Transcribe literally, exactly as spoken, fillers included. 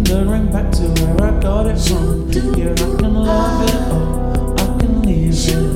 wondering back to where I got it from. Yeah, I can love it or I can leave it.